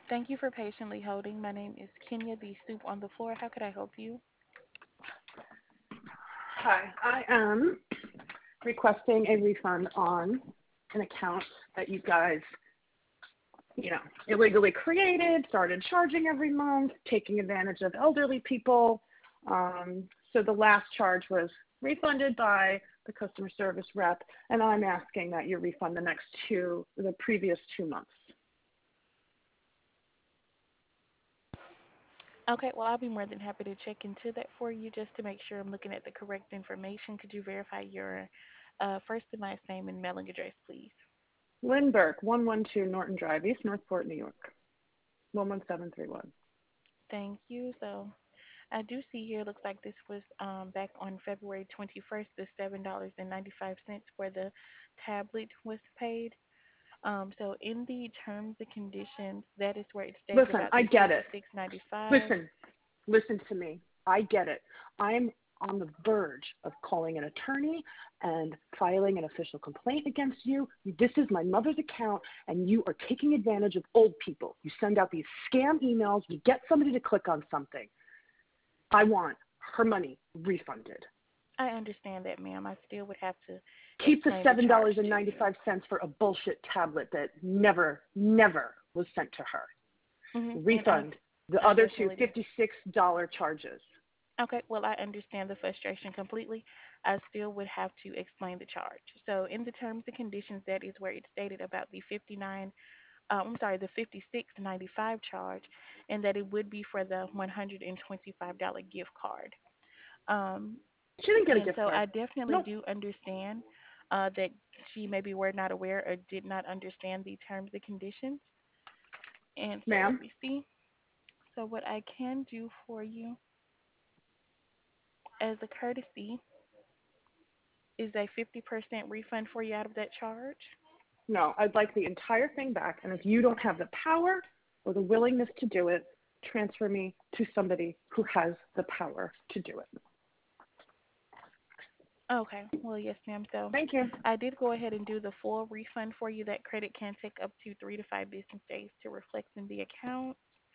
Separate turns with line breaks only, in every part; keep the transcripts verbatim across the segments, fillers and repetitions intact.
Thank you for patiently holding. My name is Kenya, the soup on the floor. How could I help you?
Hi, I am requesting a refund on an account that you guys, you know, illegally created, started charging every month, taking advantage of elderly people. Um, so the last charge was refunded by the customer service rep, and I'm asking that you refund the next two, the previous two months.
Okay, well, I'll be more than happy to check into that for you just to make sure I'm looking at the correct information. Could you verify your uh, first and last name and mailing address, please?
Lynn Burke, one one two Norton Drive, East Northport, New York, one one seven three one.
Thank you. So I do see here, looks like this was um, back on February twenty-first, the seven dollars and ninety-five cents for the tablet was paid. Um, so in the terms and conditions, that is where it stated
Listen,
about
I
the
get it.
fifty-six ninety-five.
Listen, listen to me. I get it. I'm on the verge of calling an attorney and filing an official complaint against you. This is my mother's account, and you are taking advantage of old people. You send out these scam emails. You get somebody to click on something. I want her money refunded.
I understand that, ma'am. I still would have to
Keep the
explain the
seven
charge
dollars and
to you.
ninety-five cents for a bullshit tablet that never, never was sent to her.
Hmm. And I,
Refund the
I
other two
definitely do.
fifty-six dollars charges.
Okay, well, I understand the frustration completely. I still would have to explain the charge. So, in the terms and conditions, that is where it stated about the fifty-nine, uh, I'm sorry, the fifty-six ninety-five charge, and that it would be for the one hundred twenty-five dollars gift card. Um,
She didn't get a
and
gift
so,
card.
I definitely
Nope.
do understand uh, that she maybe were not aware or did not understand the terms and conditions. And so, let
Ma'am,
me see. So, what I can do for you as a courtesy is a fifty percent refund for you out of that charge.
no, I'd like the entire thing back. And if you don't have the power or the willingness to do it, transfer me to somebody who has the power to do it.
Okay. Well, yes, ma'am. So
Thank you.
I did go ahead and do the full refund for you. That credit can take up to three to five business days to reflect in the account.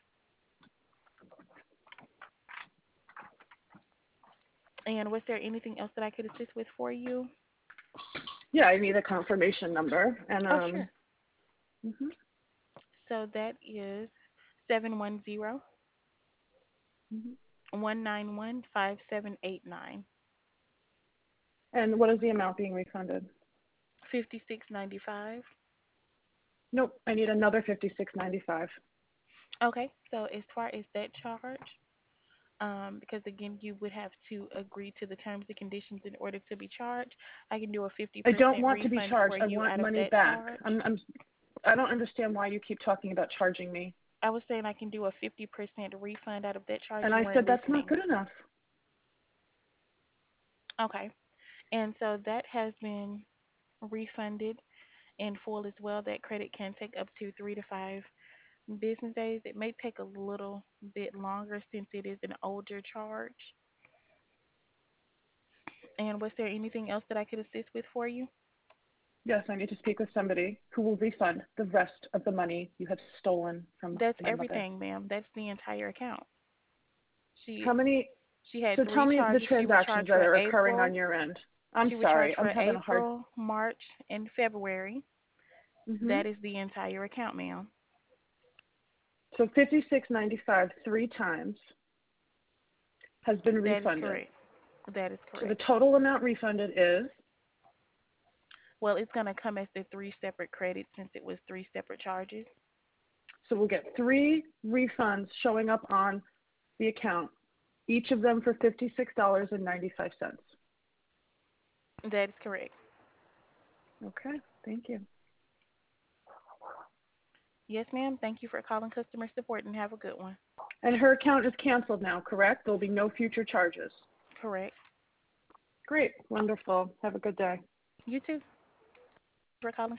And was there anything else that I could assist with for you?
Yeah, I need a confirmation number. And
Oh,
um,
sure.
hmm
So that is seven one zero
hmm
one nine one five seven eight nine.
And what is the amount being refunded?
Fifty-six ninety-five.
Nope, I need another fifty-six ninety-five.
Okay. So as far as that charge, um, because again, you would have to agree to the terms and conditions in order to be charged. I can do a
I don't
fifty percent
want to be
refund
charged.
for
I
you
want
out of
money
that
back.
charge.
I'm, I'm, I don't understand why you keep talking about charging me.
I was saying I can do a fifty percent refund out of that charge.
And
You
I said
weren't
that's not
listening.
good enough.
Okay. And so that has been refunded in full as well. That credit can take up to three to five business days. It may take a little bit longer since it is an older charge. And was there anything else that I could assist with for you?
Yes, I need to speak with somebody who will refund the rest of the money you have stolen from
That's
my mother.
everything, ma'am. That's the entire account. She
How many?
she had
So tell
three
me the
charges. She was
transactions
charged
that
for
are occurring on
April.
your end. I'm
She was charged
sorry. I'm
for
having a hard.
April, March, and February.
hmm
That is the entire account, ma'am.
So fifty-six ninety-five three times has been
That is
refunded.
correct. That is
So the
correct.
total amount refunded is.
Well, it's going to come as the three separate credits since it was three separate charges.
So we'll get three refunds showing up on the account, each of them for fifty-six dollars and ninety-five cents.
That is correct.
Okay, thank you.
Yes, ma'am. Thank you for calling customer support and have a good one.
And her account is canceled now, correct? There'll be no future charges.
Correct.
Great, wonderful. Have a good day.
You too. For calling